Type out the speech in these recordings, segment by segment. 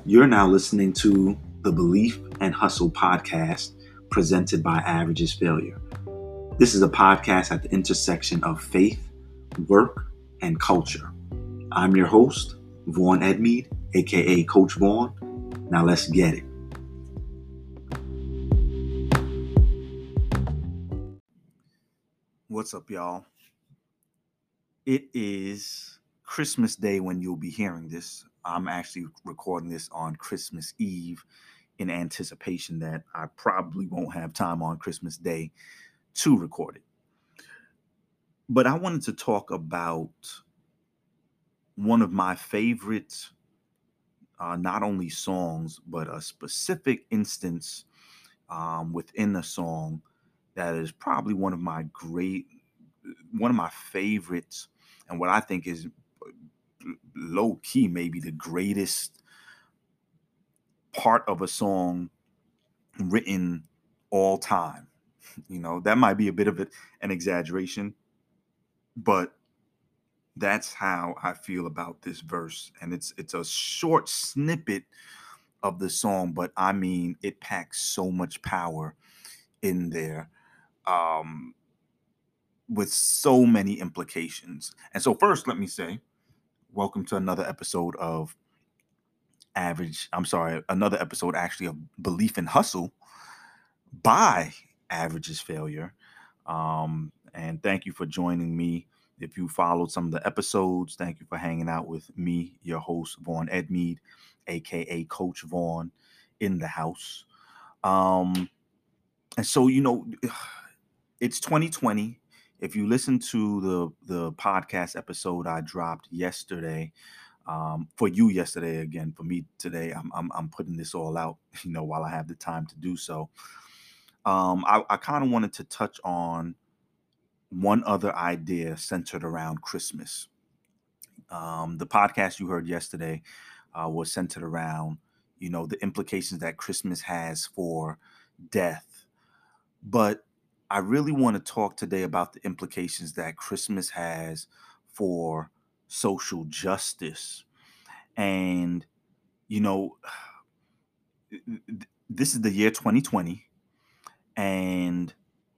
You're now listening to the Belief and Hustle podcast presented by Average is Failure. This is a podcast at the intersection of faith, work, and culture. I'm your host, Vaughn Edmead, aka Coach Vaughn. Now let's get it. What's up, y'all? It is Christmas Day when you'll be hearing this. I'm actually recording this on Christmas Eve in anticipation that I probably won't have time on Christmas Day to record it. But I wanted to talk about one of my favorite, not only songs, but a specific instance within a song that is probably one of my favorites, and what I think is low key maybe the greatest part of a song written all time. That might be a bit of an exaggeration, but that's how I feel about this verse. And it's a short snippet of the song, but I mean, it packs so much power in there, with so many implications. And so first, let me say, welcome to another episode of another episode actually of Belief and Hustle by Average is Failure. And thank you for joining me. If you followed some of the episodes, thank you for hanging out with me, your host, Vaughn Edmead, aka Coach Vaughn, in the house. And so, it's 2020. If you listen to the podcast episode I dropped yesterday, for you yesterday, again for me today, I'm putting this all out, while I have the time to do so. I kind of wanted to touch on one other idea centered around Christmas. The podcast you heard yesterday was centered around, the implications that Christmas has for death. But I really want to talk today about the implications that Christmas has for social justice. And, this is the year 2020. And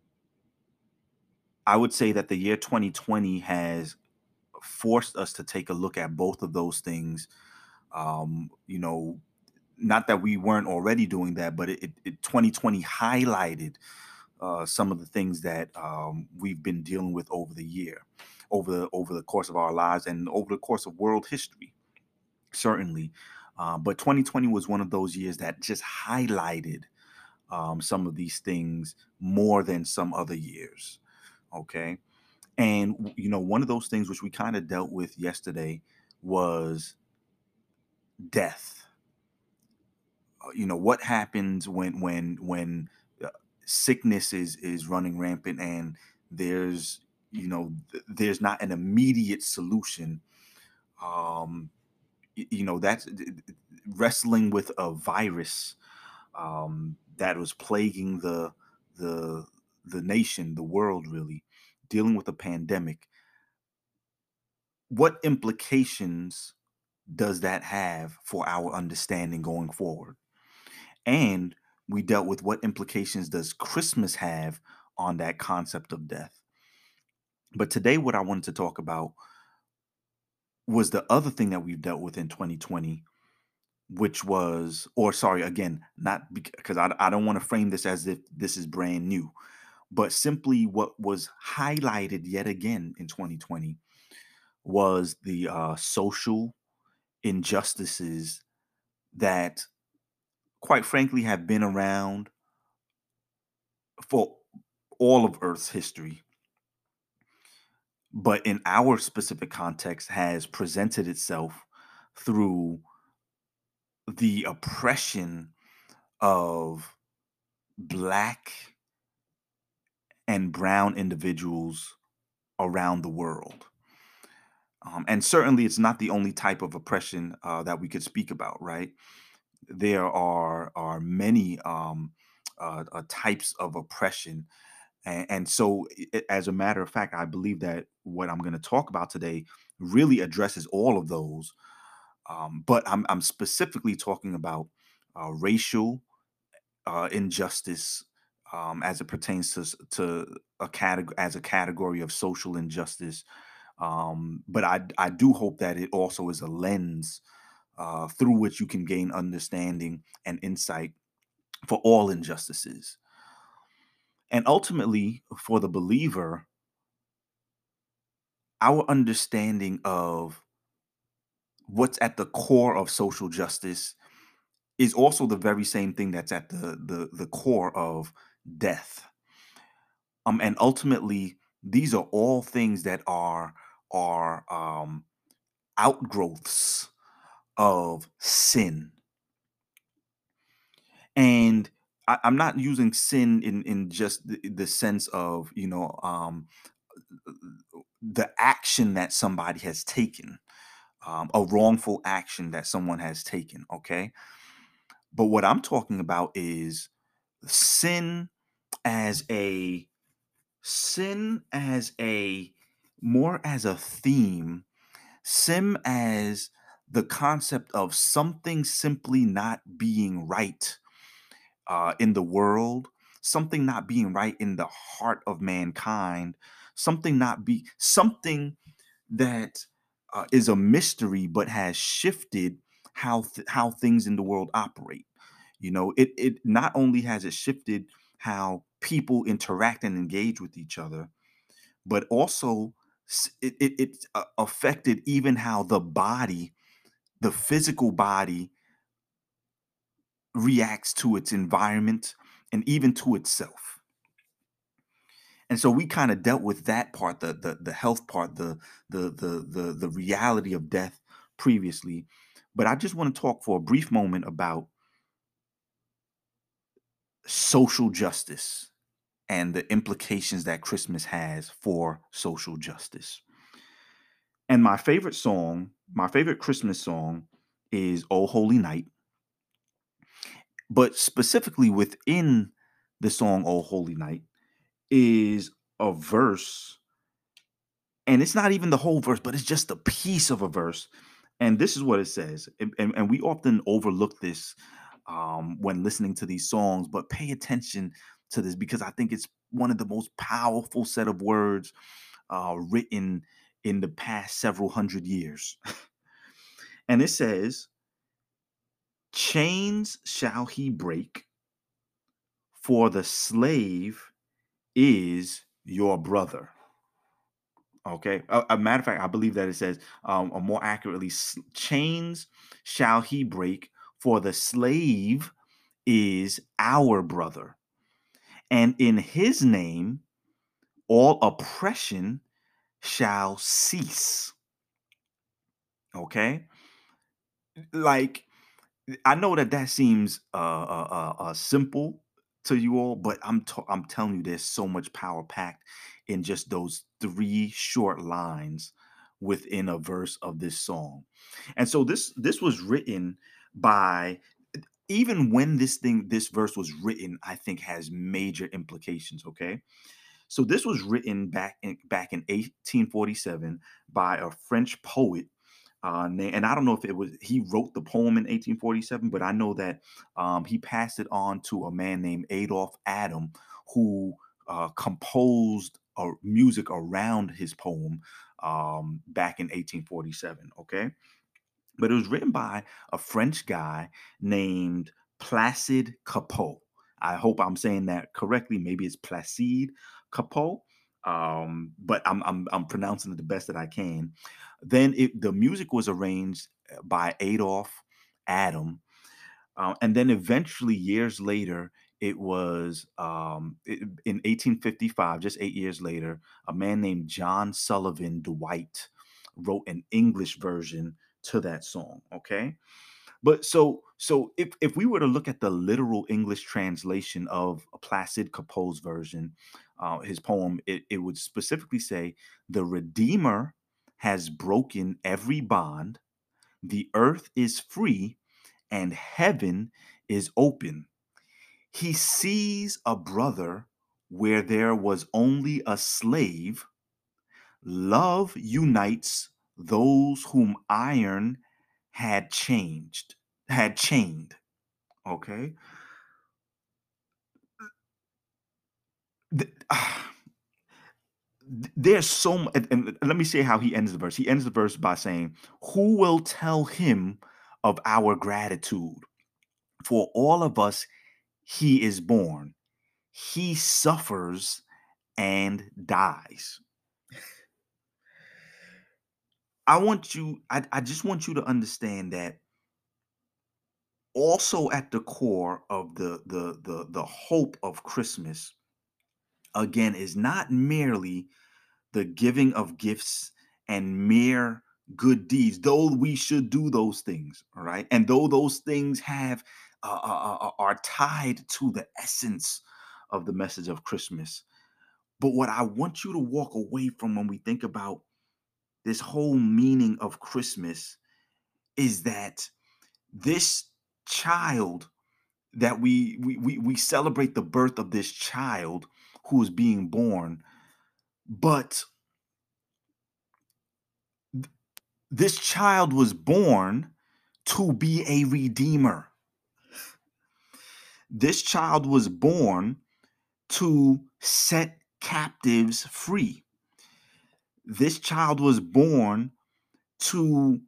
I would say that the year 2020 has forced us to take a look at both of those things. Not that we weren't already doing that, but it 2020 highlighted some of the things that we've been dealing with over the year, over the course of our lives, and over the course of world history, certainly. But 2020 was one of those years that just highlighted some of these things more than some other years. Okay. And, one of those things which we kind of dealt with yesterday was death. What happens when sickness is running rampant, and there's not an immediate solution. That's wrestling with a virus that was plaguing the nation, the world, really, dealing with a pandemic. What implications does that have for our understanding going forward? And we dealt with what implications does Christmas have on that concept of death. But today, what I wanted to talk about was the other thing that we've dealt with in 2020, which was, or sorry, again, not because I don't want to frame this as if this is brand new, but simply what was highlighted yet again in 2020 was the social injustices that, quite frankly, have been around for all of Earth's history, but in our specific context has presented itself through the oppression of Black and brown individuals around the world. And certainly it's not the only type of oppression that we could speak about, right? There are many types of oppression. And so, as a matter of fact, I believe that what I'm going to talk about today really addresses all of those. But I'm specifically talking about racial injustice as it pertains to a category as a category of social injustice. But I do hope that it also is a lens through which you can gain understanding and insight for all injustices. And ultimately, for the believer, our understanding of what's at the core of social justice is also the very same thing that's at the core of death. And ultimately, these are all things that are outgrowths of sin. And I'm not using sin in just the sense of the action that somebody has taken, a wrongful action that someone has taken. Okay, but what I'm talking about is sin as a sin as a more as a theme, sin as the concept of something simply not being right in the world, something not being right in the heart of mankind, something that is a mystery but has shifted how things in the world operate. It not only has it shifted how people interact and engage with each other, but also it affected even how the physical body reacts to its environment and even to itself. And so we kind of dealt with that part, the health part, the reality of death previously. But I just want to talk for a brief moment about social justice and the implications that Christmas has for social justice. And my favorite Christmas song is "Oh Holy Night," but specifically within the song "Oh Holy Night" is a verse, and it's not even the whole verse, but it's just a piece of a verse. And this is what it says. And we often overlook this when listening to these songs, but pay attention to this because I think it's one of the most powerful set of words written in the past several hundred years. And it says, "Chains shall he break, for the slave is your brother." Okay. A matter of fact, I believe that it says, or more accurately, "Chains shall he break, for the slave is our brother. And in his name, all oppression shall cease." Okay. Like, I know that that seems simple to you all, but I'm telling you, there's so much power packed in just those three short lines within a verse of this song. And so this was written by, even when this verse was written, I think has major implications. Okay, so this was written back in 1847 by a French poet, and I don't know if it was he wrote the poem in 1847, but I know that he passed it on to a man named Adolphe Adam, who composed music around his poem back in 1847. Okay, but it was written by a French guy named Placide Cappeau. I hope I'm saying that correctly. Maybe it's Placide Cappeau, but I'm pronouncing it the best that I can. Then the music was arranged by Adolphe Adam, and then eventually, years later, in 1855, just 8 years later, a man named John Sullivan Dwight wrote an English version to that song. Okay, but so if we were to look at the literal English translation of Placid Cappeau's version, his poem, it would specifically say, "The Redeemer has broken every bond, the earth is free, and heaven is open. He sees a brother where there was only a slave. Love unites those whom iron had changed, had chained. Okay. Th- ah, there's so much, and let me say how he ends the verse. He ends the verse by saying, "Who will tell him of our gratitude? For all of us, he is born. He suffers and dies." I just want you to understand that also at the core of the hope of Christmas, again, is not merely the giving of gifts and mere good deeds, though we should do those things, all right? And though those things are tied to the essence of the message of Christmas. But what I want you to walk away from when we think about this whole meaning of Christmas is that this child that we celebrate the birth of this child who is being born, but this child was born to be a redeemer. This child was born to set captives free. This child was born to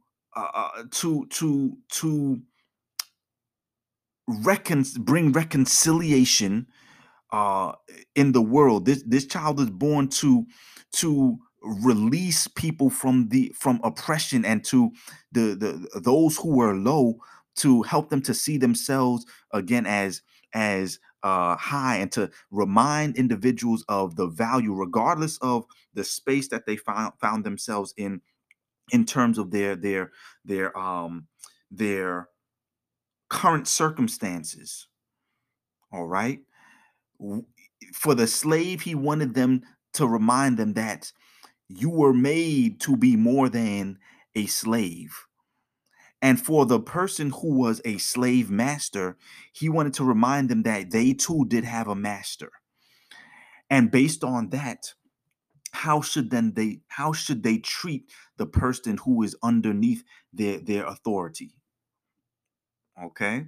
bring reconciliation uh in the world. This child is born to release people from oppression, and to those who were low, to help them to see themselves again as high, and to remind individuals of the value regardless of the space that they found themselves in terms of their current circumstances. All right. W- for the slave, he wanted them to remind them that you were made to be more than a slave. And for the person who was a slave master, he wanted to remind them that they too did have a master. And based on that, how should they treat the person who is underneath their authority? Okay.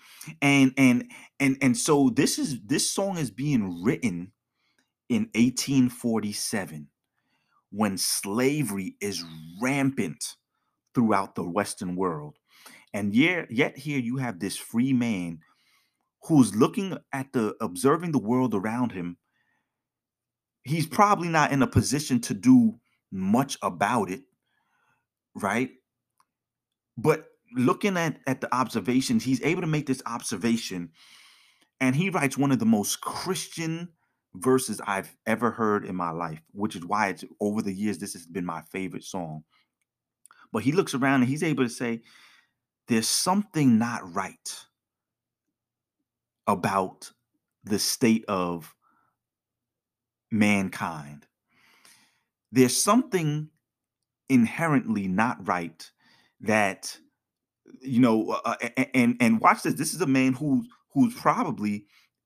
And so this song is being written in 1847, when slavery is rampant throughout the Western world. And yet here you have this free man who's looking at observing the world around him. He's probably not in a position to do much about it, right? But looking at the observations, he's able to make this observation, and he writes one of the most Christian verses I've ever heard in my life, which is why it's over the years this has been my favorite song. But he looks around and he's able to say, there's something not right about the state of mankind. There's something inherently not right that and watch this. This is a man who's probably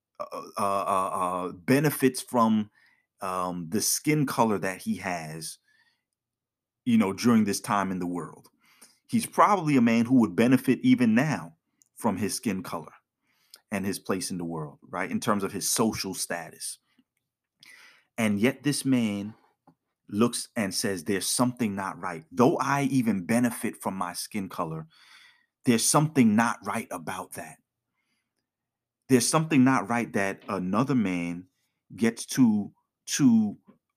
benefits from the skin color that he has, during this time in the world. He's probably a man who would benefit even now from his skin color and his place in the world, right? In terms of his social status. And yet this man looks and says, there's something not right. Though I even benefit from my skin color, there's something not right about that. There's something not right that another man gets to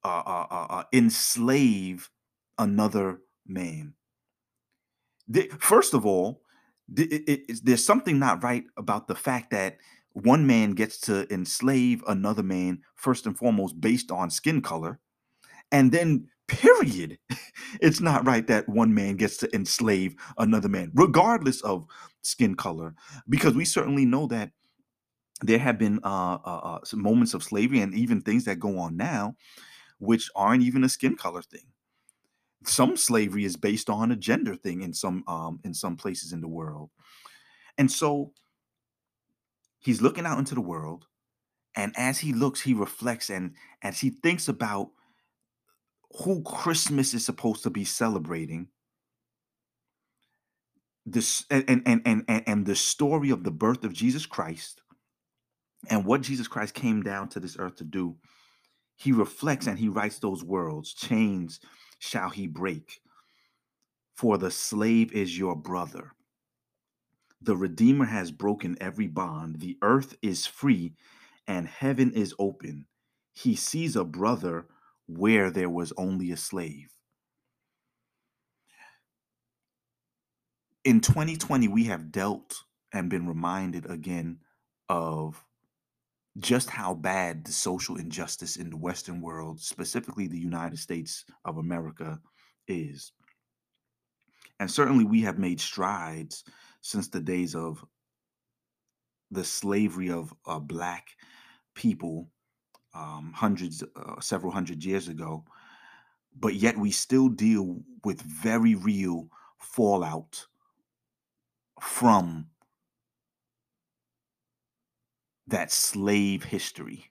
enslave another man. First of all, there's something not right about the fact that one man gets to enslave another man, first and foremost, based on skin color. And then, period, it's not right that one man gets to enslave another man, regardless of skin color, because we certainly know that there have been some moments of slavery and even things that go on now, which aren't even a skin color thing. Some slavery is based on a gender thing in some places in the world. And so he's looking out into the world, and as he looks, he reflects, and as he thinks about who Christmas is supposed to be celebrating, this and the story of the birth of Jesus Christ and what Jesus Christ came down to this earth to do, he reflects and he writes those words: chains shall he break, for the slave is your brother. The Redeemer has broken every bond. The earth is free and heaven is open. He sees a brother where there was only a slave. In 2020, we have dealt and been reminded again of just how bad the social injustice in the Western world, specifically the United States of America, is. And certainly we have made strides since the days of the slavery of Black people, several hundred years ago. But yet we still deal with very real fallout from that slave history.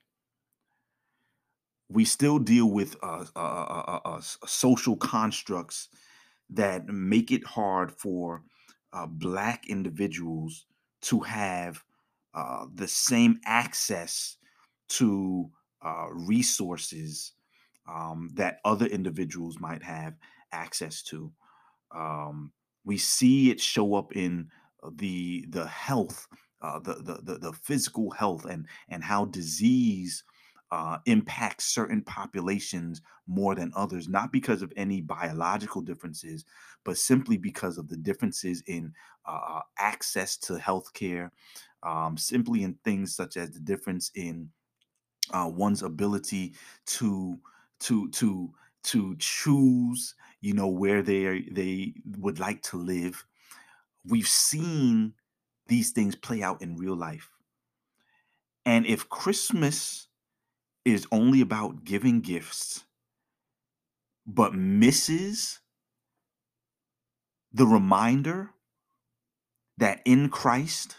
We still deal with social constructs that make it hard for Black individuals to have the same access to resources that other individuals might have access to. Um, we see it show up in the health, the physical health, and how disease impacts certain populations more than others, not because of any biological differences, but simply because of the differences in access to healthcare, simply in things such as the difference in one's ability to to to to choose, where they would like to live. We've seen these things play out in real life. And if Christmas is only about giving gifts but misses the reminder that in Christ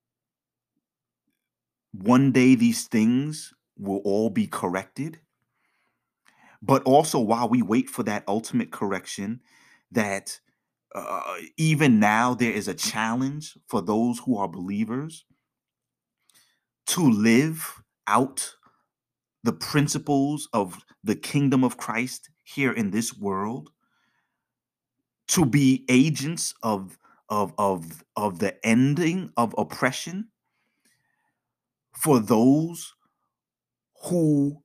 one day these things will all be corrected, but also while we wait for that ultimate correction, that even now there is a challenge for those who are believers to live out the principles of the kingdom of Christ here in this world, to be agents of the ending of oppression for those who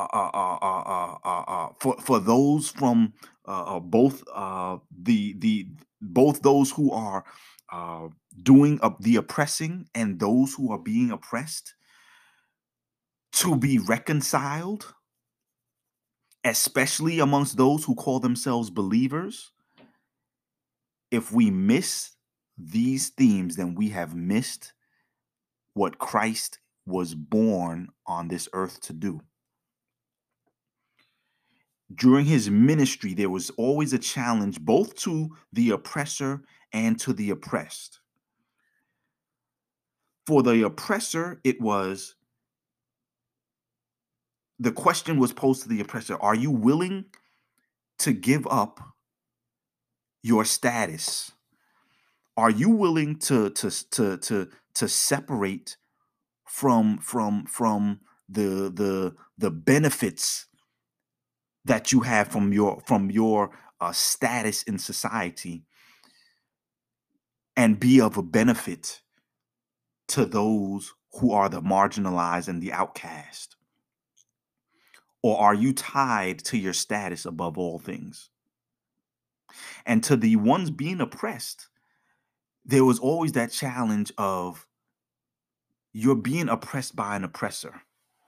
for those from both the both those who are uh, doing the oppressing and those who are being oppressed, to be reconciled, especially amongst those who call themselves believers. If we miss these themes, then we have missed what Christ was born on this earth to do. During his ministry, there was always a challenge both to the oppressor and to the oppressed. For the oppressor, the question was posed to the oppressor: are you willing to give up your status? Are you willing to separate from the benefits that you have from your status in society, and be of a benefit to those who are the marginalized and the outcast? Or are you tied to your status above all things? And to the ones being oppressed, there was always that challenge of, you're being oppressed by an oppressor.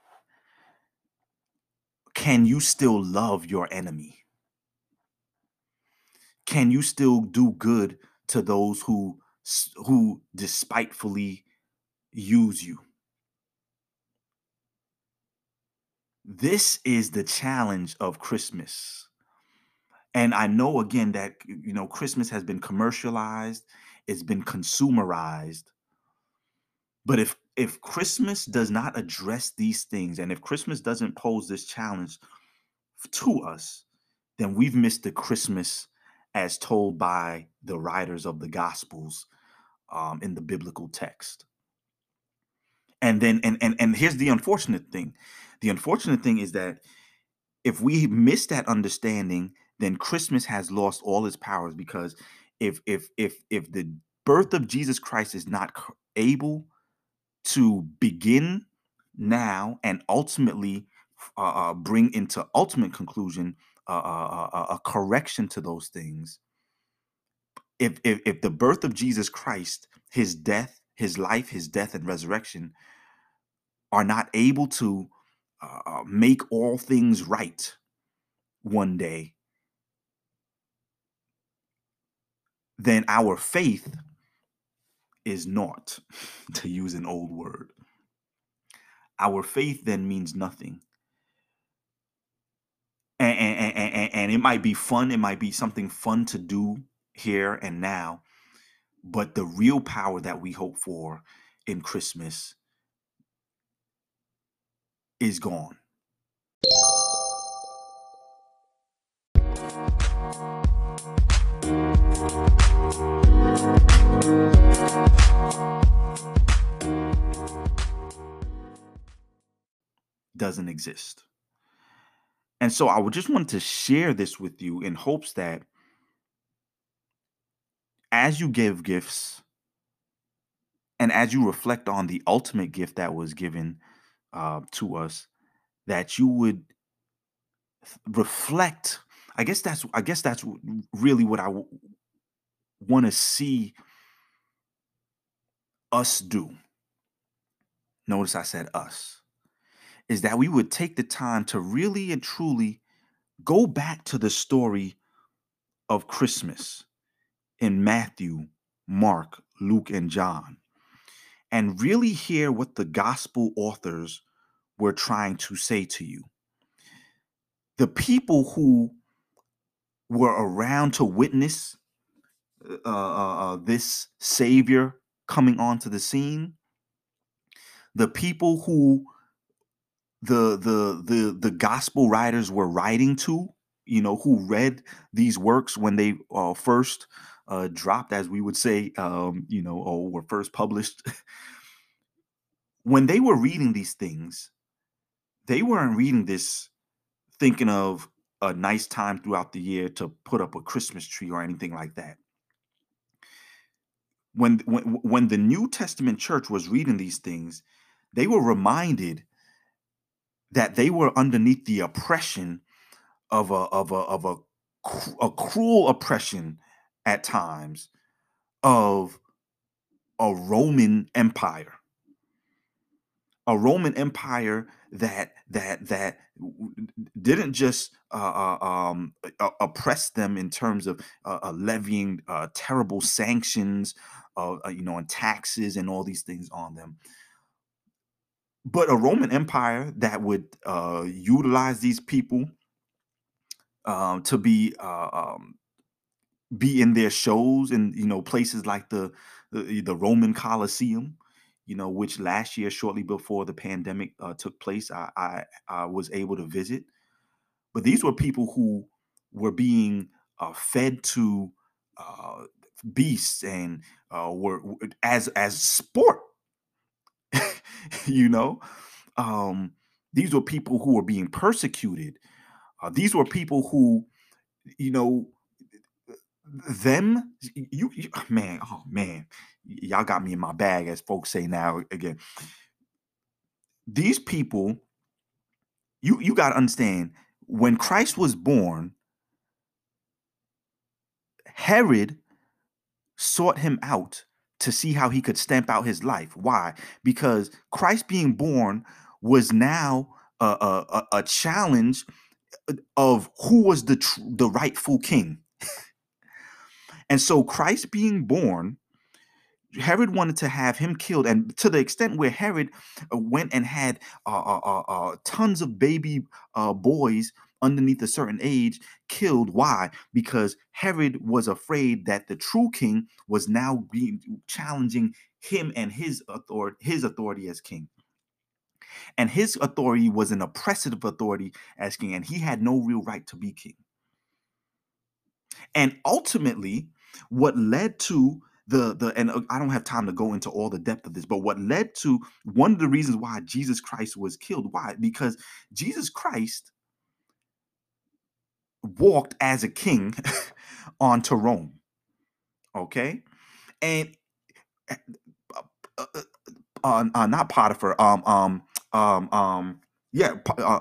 Can you still love your enemy? Can you still do good to those who despitefully use you? This is the challenge of Christmas. And I know again that Christmas has been commercialized, it's been consumerized. But if Christmas does not address these things, and if Christmas doesn't pose this challenge to us, then we've missed the Christmas as told by the writers of the Gospels in the biblical text. And then, and here's the unfortunate thing. The unfortunate thing is that if we miss that understanding, then Christmas has lost all its powers, because if the birth of Jesus Christ is not able to begin now and ultimately bring into ultimate conclusion a correction to those things, if the birth of Jesus Christ, his death, his life, his death and resurrection are not able to make all things right one day, then our faith is naught, to use an old word. Our faith then means nothing. And it might be fun, it might be something fun to do here and now, but the real power that we hope for in Christmas is gone. Doesn't exist. And so I would just want to share this with you in hopes that as you give gifts and as you reflect on the ultimate gift that was given to us, that you would reflect. I guess that's really what I want to see us do. Notice I said us. Is that we would take the time to really and truly go back to the story of Christmas in Matthew, Mark, Luke, and John, and really hear what the gospel authors were trying to say to you. The people who were around to witness this Savior coming onto the scene, the people who the gospel writers were writing to, who read these works when they first dropped, as we would say, or were first published. When they were reading these things, they weren't reading this thinking of a nice time throughout the year to put up a Christmas tree or anything like that. When the New Testament church was reading these things, they were reminded that they were underneath the oppression of a cruel oppression at times of a Roman Empire, that didn't just oppress them in terms of levying terrible sanctions, and taxes and all these things on them, but a Roman Empire that would utilize these people to be in their shows in places like the Roman Colosseum, which last year, shortly before the pandemic took place, I was able to visit. But these were people who were being fed to uh, beasts and were as sport. you know, um, these were people who were being persecuted. These were people who, you know, them you man, oh man, y'all got me in my bag, as folks say now again. These people, you got to understand, when Christ was born, Herod sought him out to see how he could stamp out his life. Why? Because Christ being born was now a challenge of who was the rightful king. And so Christ being born, Herod wanted to have him killed, and to the extent where Herod went and had tons of baby boys underneath a certain age killed. Why? Because Herod was afraid that the true king was now being challenging him and his authority as king, and his authority was an oppressive authority as king, and he had no real right to be king. And ultimately, what led to the and I don't have time to go into all the depth of this, but what led to one of the reasons why Jesus Christ was killed, why? Because Jesus Christ walked as a king onto Rome, okay? And uh, not Potiphar, yeah,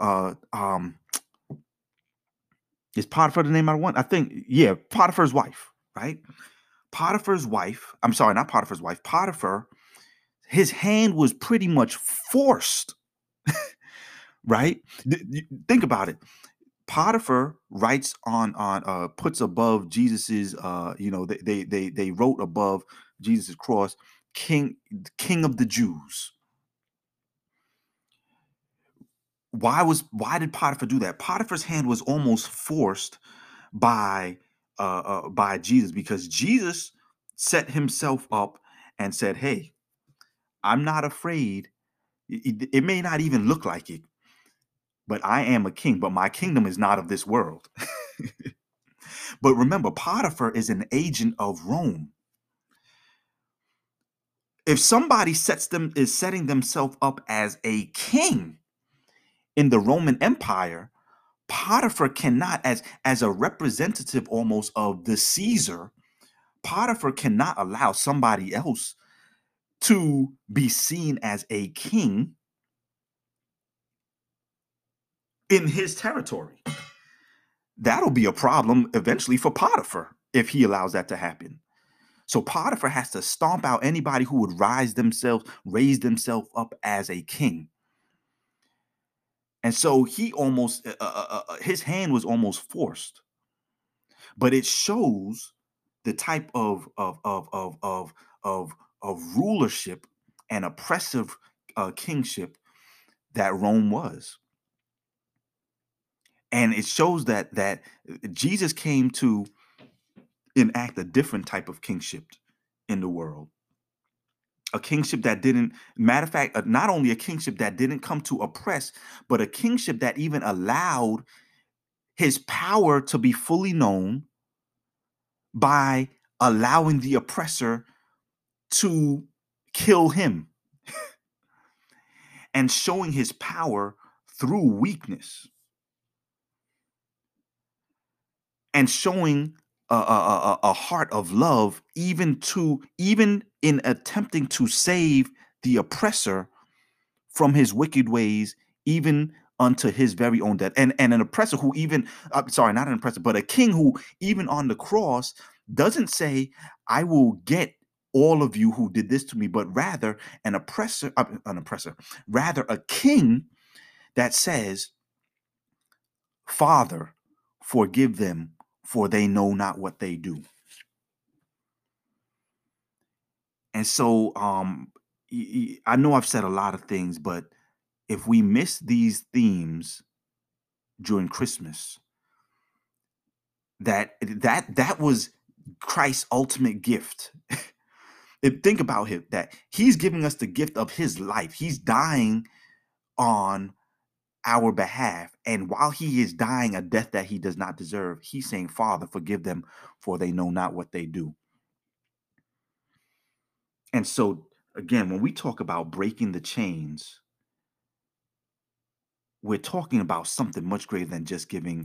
is Potiphar the name I want? I think, yeah, Potiphar's wife, right? Potiphar's wife, I'm sorry, not Potiphar's wife, Potiphar, his hand was pretty much forced, right? Think about it. Potiphar writes on puts above Jesus's they wrote above Jesus' cross, King of the Jews. Why did Potiphar do that? Potiphar's hand was almost forced by by Jesus, because Jesus set himself up and said, "Hey, I'm not afraid. It may not even look like it, but I am a king, but my kingdom is not of this world." But remember, Potiphar is an agent of Rome. If somebody is setting themselves up as a king in the Roman Empire, Potiphar cannot, as a representative almost of the Caesar, Potiphar cannot allow somebody else to be seen as a king in his territory. That'll be a problem eventually for Potiphar if he allows that to happen. So Potiphar has to stomp out anybody who would raise themselves up as a king. And so he almost, his hand was almost forced. But it shows the type of rulership and oppressive kingship that Rome was. And it shows that Jesus came to enact a different type of kingship in the world. A kingship that didn't, matter of fact, not only a kingship that didn't come to oppress, but a kingship that even allowed his power to be fully known by allowing the oppressor to kill him and showing his power through weakness and showing a heart of love, even in attempting to save the oppressor from his wicked ways, even unto his very own death. And an oppressor who even, sorry, not an oppressor, but a king who even on the cross doesn't say, "I will get all of you who did this to me," but rather rather a king that says, "Father, forgive them, for they know not what they do." And so, I know I've said a lot of things, but if we miss these themes during Christmas, that was Christ's ultimate gift. Think about him, that he's giving us the gift of his life. He's dying on our behalf. And while he is dying a death that he does not deserve, he's saying, "Father, forgive them, for they know not what they do." And so, again, when we talk about breaking the chains, we're talking about something much greater than just giving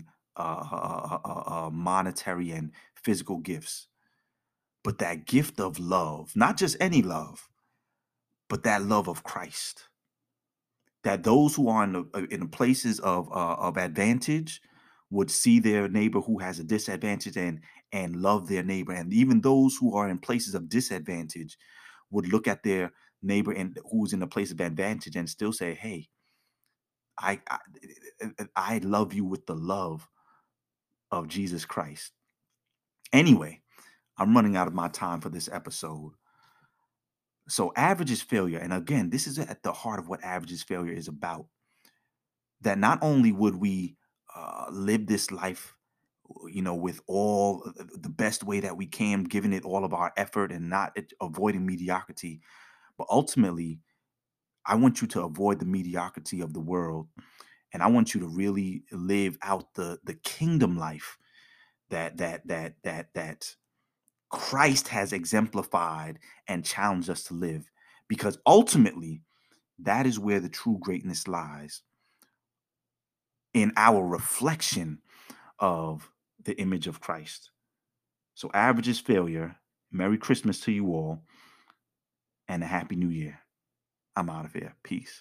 monetary and physical gifts, but that gift of love, not just any love, but that love of Christ. That those who are in the places of advantage would see their neighbor who has a disadvantage and love their neighbor, and even those who are in places of disadvantage would look at their neighbor and who's in a place of advantage and still say, "Hey, I I, I love you with the love of Jesus Christ." Anyway, I'm running out of my time for this episode. So average is failure, and again, this is at the heart of what average is failure is about. That not only would we live this life, with all the best way that we can, giving it all of our effort and not avoiding mediocrity, but ultimately, I want you to avoid the mediocrity of the world, and I want you to really live out the kingdom life that Christ has exemplified and challenged us to live, because ultimately that is where the true greatness lies, in our reflection of the image of Christ. So average is failure. Merry Christmas to you all, and a Happy New Year. I'm out of here. Peace.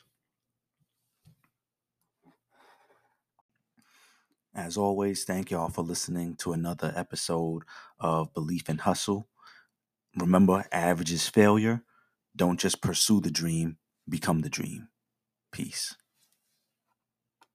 As always, thank y'all for listening to another episode of Belief and Hustle. Remember, average is failure. Don't just pursue the dream, become the dream. Peace.